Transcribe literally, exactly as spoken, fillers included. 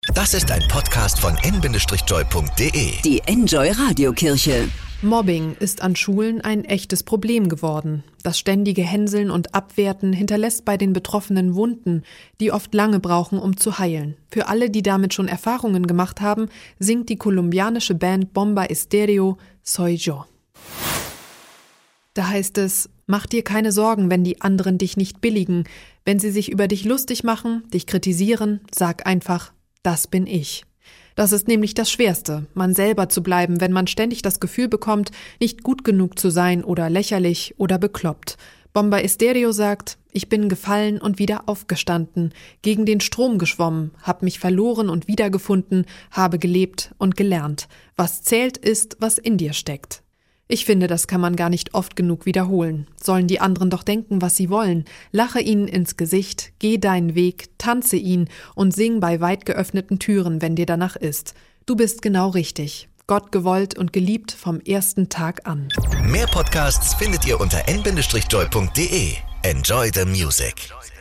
Das ist ein Podcast von en Bindestrich-joy punkt de. Die Enjoy Radiokirche. Mobbing ist an Schulen ein echtes Problem geworden. Das ständige Hänseln und Abwerten hinterlässt bei den Betroffenen Wunden, die oft lange brauchen, um zu heilen. Für alle, die damit schon Erfahrungen gemacht haben, singt die kolumbianische Band Bomba Estéreo Soy Yo. Da heißt es: Mach dir keine Sorgen, wenn die anderen dich nicht billigen. Wenn sie sich über dich lustig machen, dich kritisieren, sag einfach: Das bin ich. Das ist nämlich das Schwerste, man selber zu bleiben, wenn man ständig das Gefühl bekommt, nicht gut genug zu sein oder lächerlich oder bekloppt. Bomba Estéreo sagt: Ich bin gefallen und wieder aufgestanden, gegen den Strom geschwommen, hab mich verloren und wiedergefunden, habe gelebt und gelernt. Was zählt ist, was in dir steckt. Ich finde, das kann man gar nicht oft genug wiederholen. Sollen die anderen doch denken, was sie wollen. Lache ihnen ins Gesicht, geh deinen Weg, tanze ihn und sing bei weit geöffneten Türen, wenn dir danach ist. Du bist genau richtig. Gott gewollt und geliebt vom ersten Tag an. Mehr Podcasts findet ihr unter en Bindestrich-joy punkt de. Enjoy the music.